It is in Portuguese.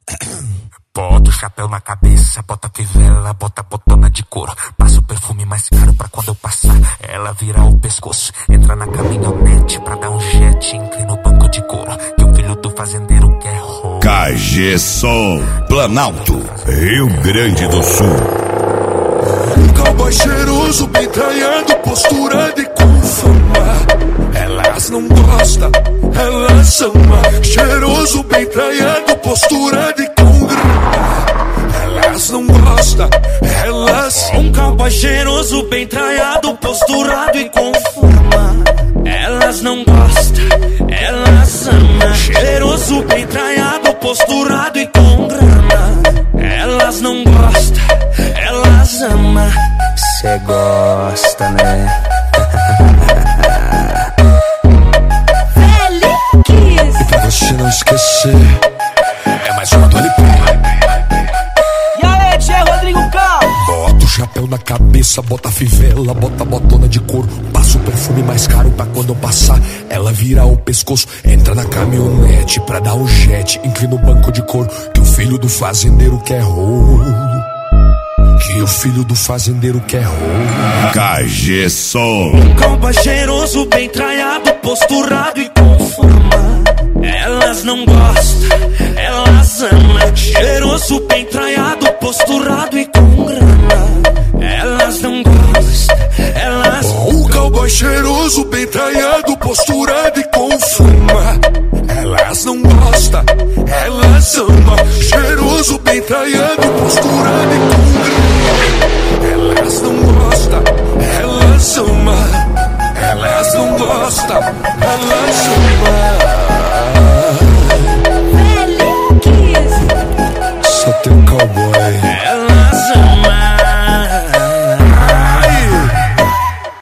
Bota o chapéu na cabeça, bota a fivela, bota a botona de couro. Passa o perfume mais caro pra quando eu passar ela virar o pescoço. Entra na caminhonete pra dar um jet, inclina o banco de couro, que o filho do fazendeiro quer roubo. KG Som, Planalto, Rio Grande do Sul. Um cowboy cheiroso, bem traiado, postura de com fama. Elas não gostam, elas ama. Cheiroso, bem traiado, postura de com grana. Elas não gostam, elas... Um cowboy cheiroso, bem traiado, posturado e com fama. Elas não gostam, elas ama. Cheiroso, bem traiado, posturado e com grana. Elas não gostam, elas ama. Cê gosta, né? E pra você não esquecer, é mais uma do LP. E aí, tia Rodrigo Cal? Bota o chapéu na cabeça, bota a fivela, bota a botona de couro. Passa o perfume mais caro pra quando eu passar ela virar o pescoço. Entra na caminhonete pra dar um jet, inclina o banco de couro, que o filho do fazendeiro quer rolo. Que o filho do fazendeiro quer rolo. KG Som. Um cowboy cheiroso, bem traiado, posturado e com fama. Elas não gostam, elas ama. Cheiroso, bem traiado, posturado e com grana. Elas não gostam, elas... Um cowboy cheiroso, bem traiado, posturado e com fama. Elas não gostam, elas ama. Cheiroso, bem traiado, posturado e com grana. Elas não gostam, elas ama. Elas não gostam, elas ama.